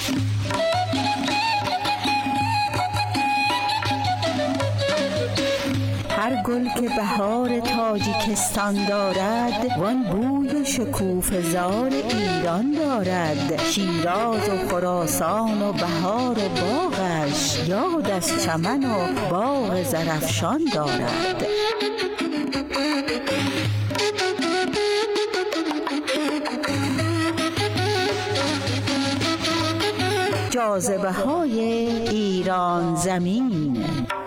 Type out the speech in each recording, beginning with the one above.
هر گل که بهار تاجیکستان دارد، وان بوی شکوفه زار ایران دارد. شیراز و خراسان و بهار و باغش، یاد از چمن و باغ زرافشان دارد. جاذبه های ایران زمین.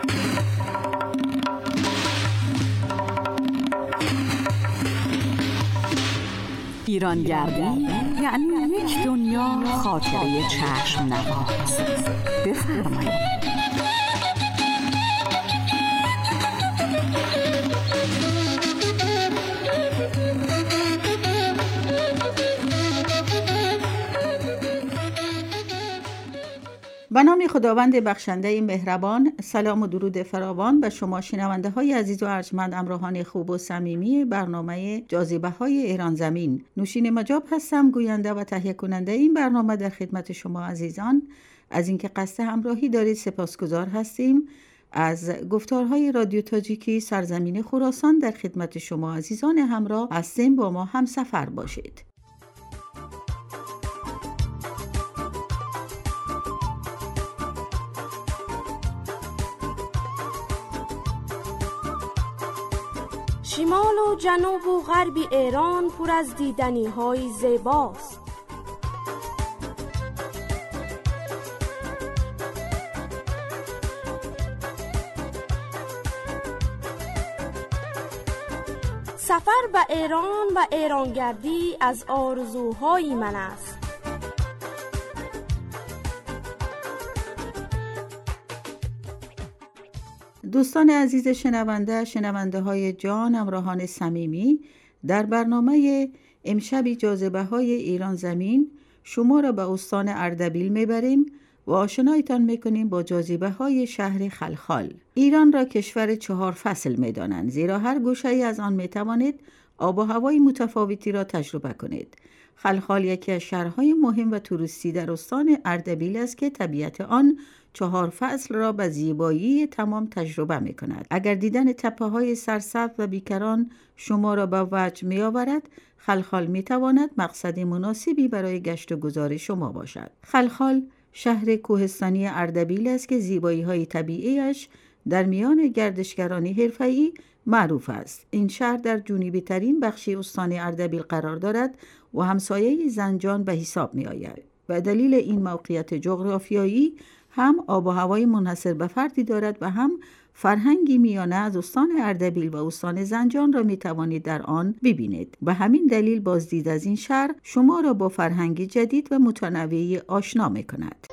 ایرانگردی یعنی یک دنیا خاطره چشم نواز. بفرمایید. به نام خداوند بخشنده مهربان، سلام و درود فراوان به شما شنونده های عزیز و ارجمند، همراهان خوب و صمیمی برنامه جاذبه های ایران زمین. نوشین مجاب هستم، گوینده و تهیه کننده این برنامه. در خدمت شما عزیزان از اینکه قصد همراهی دارید سپاسگزار هستیم. از گفتارهای رادیو تاجیکی سرزمین خراسان در خدمت شما عزیزان همراه هستیم. با ما هم سفر باشید. شمال و جنوب و غرب ایران پر از دیدنی‌های زیباست. سفر به ایران و ایرانگردی از آرزوهای من است. دوستان عزیز شنونده های جان، همراهان صمیمی، در برنامه امشب جاذبه های ایران زمین شما را به استان اردبیل میبریم و آشنایتان میکنیم با جاذبه های شهر خلخال. ایران را کشور 4 فصل میدانند، زیرا هر گوشه ای از آن میتوانید آب و هوای متفاوتی را تجربه کنید. خلخال یکی از شهرهای مهم و توریستی در استان اردبیل است که طبیعت آن 4 فصل را به زیبایی تمام تجربه می کند. اگر دیدن تپه های سرسبز و بیکران شما را به وجد می آورد، خلخال می تواند مقصد مناسبی برای گشت و گذار شما باشد. خلخال شهر کوهستانی اردبیل است که زیبایی های طبیعیش در میان گردشگران حرفه‌ای معروف است. این شهر در جنوبی ترین بخش استان اردبیل قرار دارد و همسایه زنجان به حساب می آید. به دلیل این موقعیت جغرافیایی هم آب و هوای منحصر به فردی دارد و هم فرهنگی میانه از استان اردبیل و استان زنجان را می توانید در آن ببینید. به همین دلیل بازدید از این شهر شما را با فرهنگی جدید و متنوعی آشنا می کند.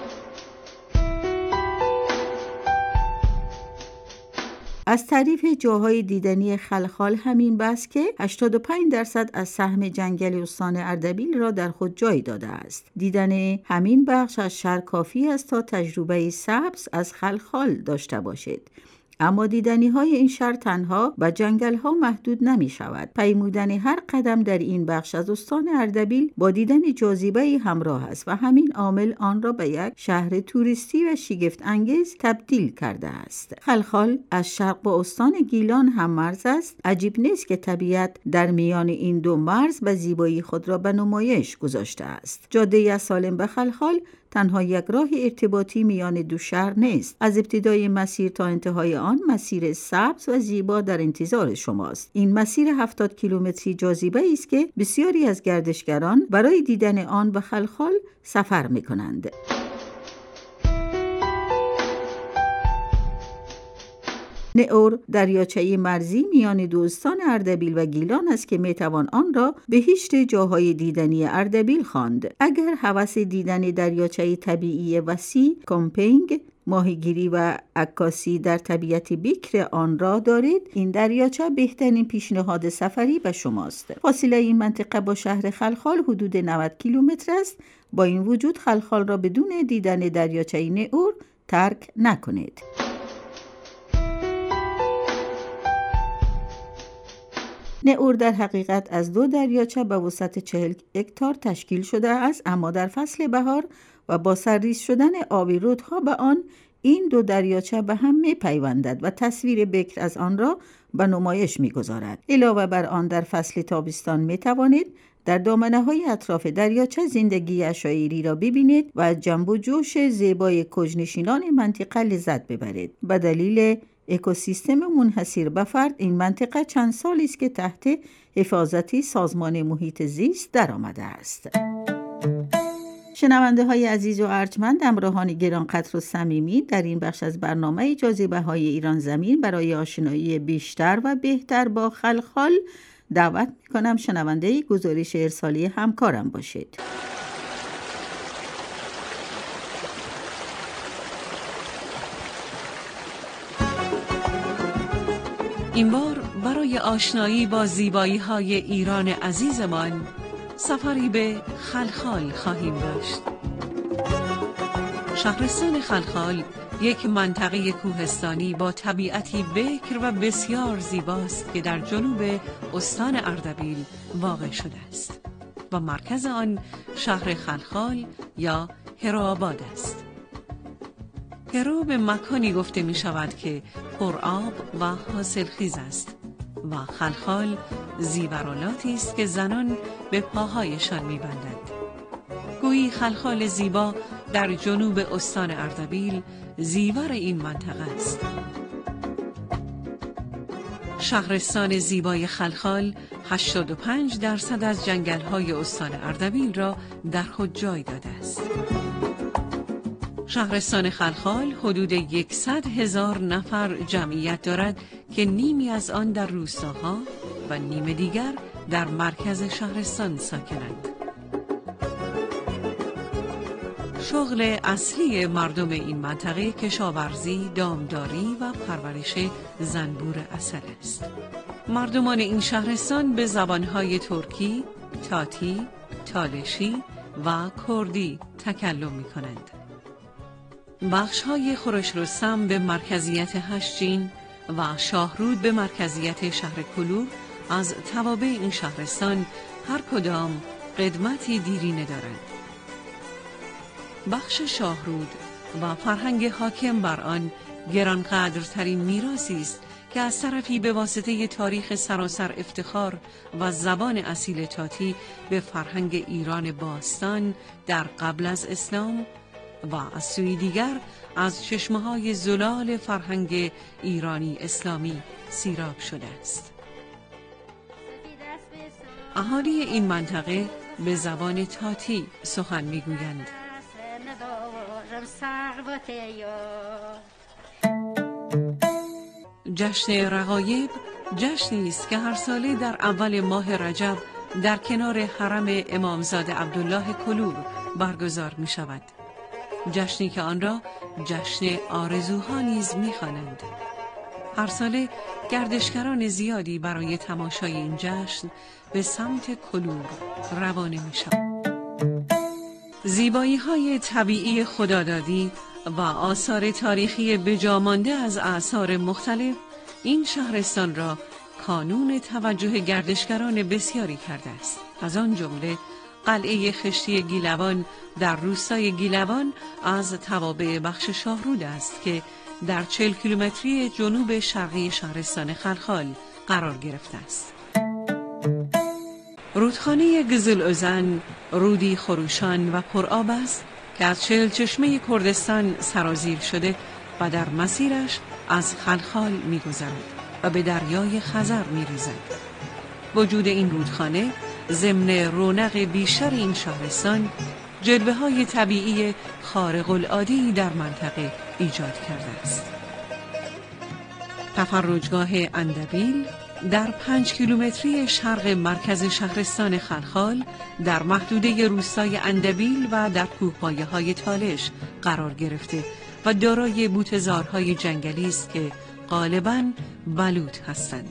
از تعریف جاهای دیدنی خلخال همین بس که 85% از سهم جنگل استان اردبیل را در خود جای داده است. دیدن همین بخش از شهر کافی است تا تجربه سبز از خلخال داشته باشید. اما دیدنی های این شهر تنها به جنگل ها محدود نمی شود. پیمودن هر قدم در این بخش از استان اردبیل با دیدن جاذبه همراه است و همین عامل آن را به یک شهر توریستی و شگفت انگیز تبدیل کرده است. خلخال از شرق با استان گیلان هم مرز است. عجیب نیست که طبیعت در میان این دو مرز به زیبایی خود را به نمایش گذاشته است. جاده سالم به خلخال تنها یک راه ارتباطی میان دو شهر نیست. از ابتدای مسیر تا انتهای آن مسیر سبز و زیبا در انتظار شماست. این مسیر 70 کیلومتری جاذبه است که بسیاری از گردشگران برای دیدن آن به خلخال سفر می‌کنند. نئور دریاچه مرزی میان دو استان اردبیل و گیلان است که میتوان آن را بهشت جاهای دیدنی اردبیل خواند. اگر هوس دیدن دریاچه طبیعی وسیع، کمپینگ، ماهیگیری و عکاسی در طبیعت بکر آن را دارید، این دریاچه بهترین پیشنهاد سفری به شماست. فاصله این منطقه با شهر خلخال حدود 90 کیلومتر است. با این وجود خلخال را بدون دیدن دریاچه نئور ترک نکنید. نئور در حقیقت از 2 دریاچه به وسعت 40 هکتار تشکیل شده است، اما در فصل بهار و با سرریز شدن آبی رودها به آن، این 2 دریاچه به هم می‌پیوندد و تصویر بکر از آن را به نمایش می‌گذارد. علاوه بر آن در فصل تابستان می‌توانید در دامنه‌های اطراف دریاچه زندگی عشایری را ببینید و از جنب و جوش زیبای کوچ‌نشینان منطقه لذت ببرید. به دلیل اکوسیستم منحصر به فرد این منطقه چند سالی است که تحت حفاظت سازمان محیط زیست درآمده است. شنونده های عزیز و ارجمند، همراهان گرانقدر و صمیمی، در این بخش از برنامه جاذبه‌های ایران زمین برای آشنایی بیشتر و بهتر با خلخال دعوت می‌کنم شنونده گزارش ارسالی همکارم باشید. این بار برای آشنایی با زیبایی‌های ایران عزیزمان سفری به خلخال خواهیم داشت. شهرستان خلخال یک منطقه کوهستانی با طبیعتی بکر و بسیار زیباست که در جنوب استان اردبیل واقع شده است و مرکز آن شهر خلخال یا هرآباد است. هرا به مکانی گفته می شود که پرآب و حاصلخیز است و خلخال زیورالاتی است که زنان به پاهایشان می بندند. گویی خلخال زیبا در جنوب استان اردبیل زیور این منطقه است. شهرستان زیبای خلخال 85% از جنگل‌های استان اردبیل را در خود جای داده است. شهرستان خلخال حدود 100,000 نفر جمعیت دارد که نیمی از آن در روستاها و نیم دیگر در مرکز شهرستان ساکنند. شغل اصلی مردم این منطقه کشاورزی، دامداری و پرورش زنبور عسل است. مردمان این شهرستان به زبانهای ترکی، تاتی، تالشی و کردی تکلم می کنند. بخش‌های خورش رستم به مرکزیت هشجین و شاهرود به مرکزیت شهر کلور از توابع این شهرستان هر کدام قدمتی دیرینه دارند. بخش شاهرود و فرهنگ حاکم بر آن گرانقدرترین میراثی است که از طرفی به واسطه تاریخ سراسر افتخار و زبان اصیل تاتی به فرهنگ ایران باستان در قبل از اسلام و از سوی دیگر از چشمه‌های زلال فرهنگ ایرانی اسلامی سیراب شده است. اهالی این منطقه به زبان تاتی سخن می‌گویند. جشن رغایب جشنی است که هر ساله در اول ماه رجب در کنار حرم امامزاده عبدالله کلور برگزار می شود. جشنی که آن را جشن آرزوها نیز می خوانند. هر ساله گردشگران زیادی برای تماشای این جشن به سمت کلور روانه می شود. زیبایی‌های طبیعی خدادادی و آثار تاریخی بجامانده از اعصار مختلف این شهرستان را کانون توجه گردشگران بسیاری کرده است. از آن جمله قلعه خشتی گیلوان در روستای گیلوان از توابع بخش شاهرود است که در 40 کیلومتری جنوب شرقی شهرستان خلخال قرار گرفته است. رودخانه گزلعزن رودی خروشان و پرآب است که از 40 چشمه کردستان سرازیر شده و در مسیرش از خلخال می‌گذرد و به دریای خزر می‌ریزد. وجود این رودخانه ضمن رونق بیشتر این شهرستان جلوه‌های طبیعی خارق العاده در منطقه ایجاد کرده است. تفرجگاه اندبیل در 5 کیلومتری شرق مرکز شهرستان خلخال در محدوده روستای اندبیل و در کوهپایه‌های تالش قرار گرفته و دارای بوته‌زارهای جنگلی است که غالباً بلوط هستند.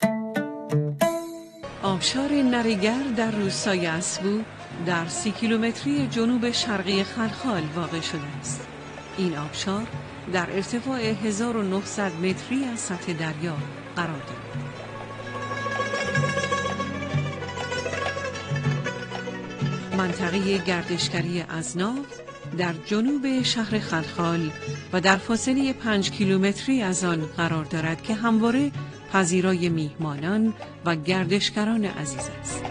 آبشار نریگر در روستای اسبو در 30 کیلومتری جنوب شرقی خلخال واقع شده است. این آبشار در ارتفاع 1900 متری از سطح دریا قرار دارد. منطقه گردشگری ازنا در جنوب شهر خلخال و در فاصله 5 کیلومتری از آن قرار دارد که همواره پذیرای میهمانان و گردشگران عزیز است.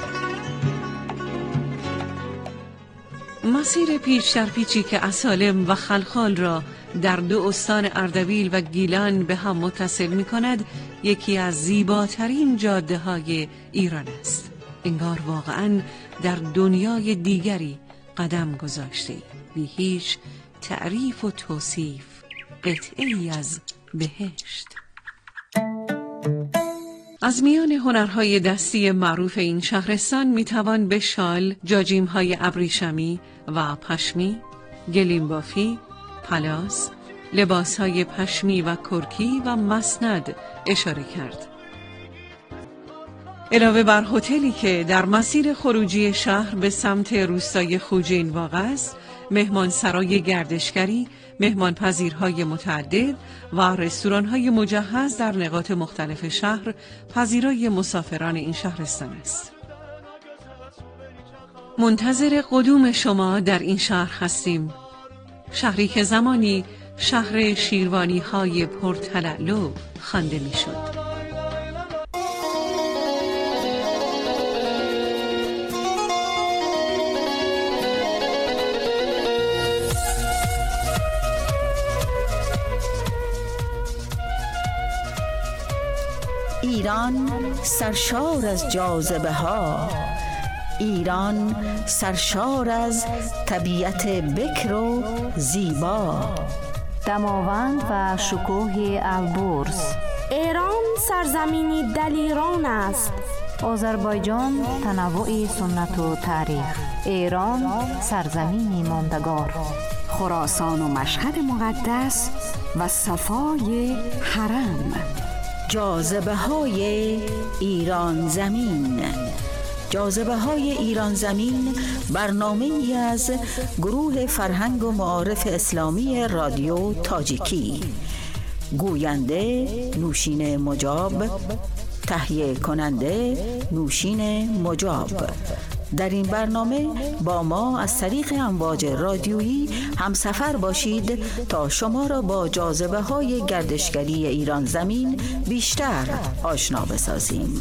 مسیر پیچ در پیچی که اسالم و خلخال را در 2 استان اردبیل و گیلان به هم متصل می کند یکی از زیباترین جاده های ایران است. انگار واقعاً در دنیای دیگری قدم گذاشته، بی هیچ تعریف و توصیف، قطعه‌ای از بهشت. از میان هنرهای دستی معروف این شهرستان میتوان به شال، جاجیم‌های ابریشمی و پشمی، گلیم بافی، پلاس، لباسهای پشمی و کرکی و مسند اشاره کرد. علاوه بر هتلی که در مسیر خروجی شهر به سمت روستای خوجین واقع است، مهمانسرای گردشگری، مهمانپذیرهای متعدد و رستوران‌های مجهز در نقاط مختلف شهر پذیرای مسافران این شهرستان است. منتظر قدوم شما در این شهر هستیم، شهری که زمانی شهر شیروانی‌های پرتلالو خوانده می‌شد. ایران سرشار از جاذبه ها، ایران سرشار از طبیعت بکر و زیبا، دماوند و شکوه البرز. ایران سرزمینی دلیران است. آذربایجان تنوع سنت و تاریخ. ایران سرزمینی ماندگار. خراسان و مشهد مقدس و صفای حرم. جاذبه های ایران زمین. جاذبه های ایران زمین برنامه‌ای از گروه فرهنگ و معارف اسلامی رادیو تاجیکی. گوینده نوشین مجاب، تهیه کننده نوشین مجاب. در این برنامه با ما از طریق امواج رادیویی همسفر باشید تا شما را با جاذبه های گردشگری ایران زمین بیشتر آشنا بسازیم.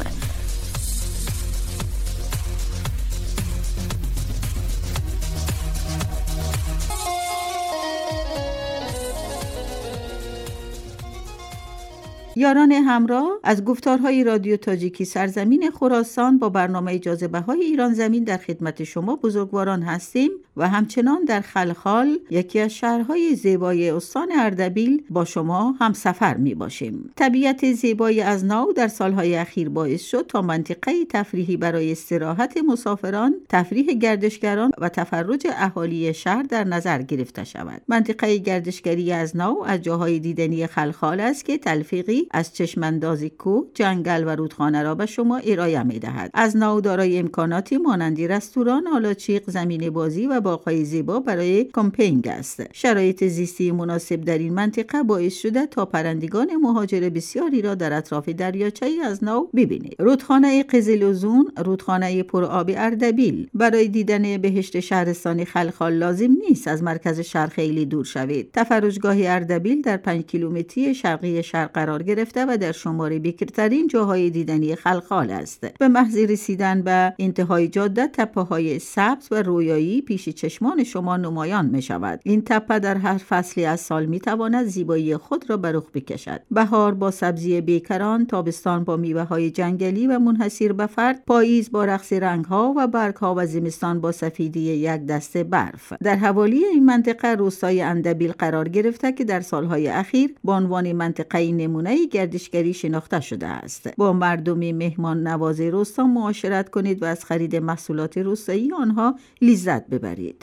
یاران همراه، از گفتارهای رادیو تاجیکی سرزمین خراسان با برنامه جاذبه‌های ایران زمین در خدمت شما بزرگواران هستیم و همچنان در خلخال، یکی از شهرهای زیبای استان اردبیل، با شما هم سفر می باشیم. طبیعت زیبای ازنا در سالهای اخیر باعث شد تا منطقه تفریحی برای استراحت مسافران، تفریح گردشگران و تفرج اهالی شهر در نظر گرفته شود. منطقه گردشگری ازنا از جاهای دیدنی خلخال است که تلفیقی از چشمانداز کوه، جنگل و رودخانه را به شما ارائه می‌دهد. ازنا دارای امکاناتی مانند رستوران، آلاچیق، زمین بازی و باغ‌های زیبا برای کمپینگ است. شرایط زیستی مناسب در این منطقه باعث شده تا پرندگان مهاجر بسیاری را در اطراف دریاچه ازنا ببینید. رودخانه قزل‌وزون، رودخانه پرآب اردبیل. برای دیدن بهشت شهرستانی خلخال لازم نیست از مرکز شهر خیلی دور شوید. تفرجگاه اردبیل در 5 کیلومتری شرقی شهر قرار گرفته و در شماره بکرترین جاهای دیدنی خلخال است. به محض رسیدن به انتهای جاده تپه‌های سبز و رویایی پیش چشمان شما نمایان می شود. این تپه در هر فصلی از سال می تواند زیبایی خود را به رخ بکشد. بهار با سبزی بیکران، تابستان با میوه‌های جنگلی و منحصر به فرد، پاییز با رقص رنگ‌ها و برگ‌ها و زمستان با سفیدی یک دسته برف. در حوالی این منطقه روستای اردبیل قرار گرفته که در سالهای اخیر به عنوان منطقه نمونه گردشگری شناخته شده است. با مردم مهمان نواز روستا معاشرت کنید و از خرید محصولات روستایی آنها لذت ببرید.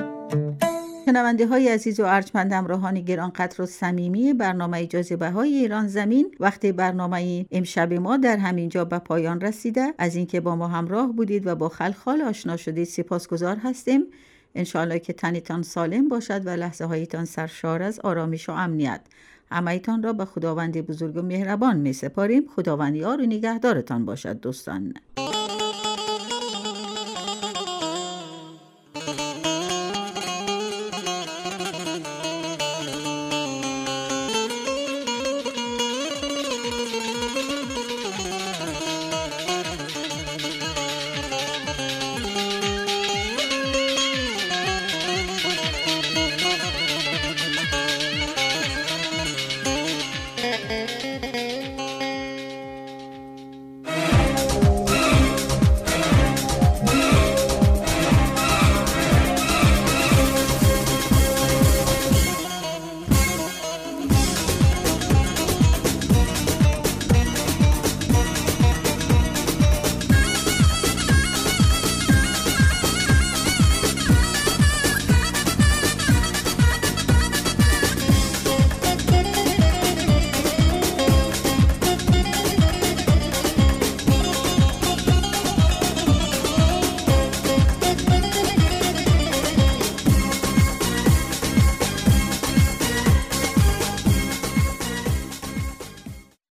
شنونده های عزیز و ارجمند، همراهان گرانقدر و صمیمی برنامه جاذبه‌های ایران زمین، وقت برنامه امشب ما در همینجا به پایان رسیده. از اینکه با ما همراه بودید و با خلخال آشنا شدید سپاسگزار هستیم. انشاءالله که تنتان سالم باشد و لحظه هایتان سرشار از آرامش و امنیت. همه‌تان را به خداوند بزرگ و مهربان می سپاریم. خداوند یار و نگهدارتان باشد دوستان.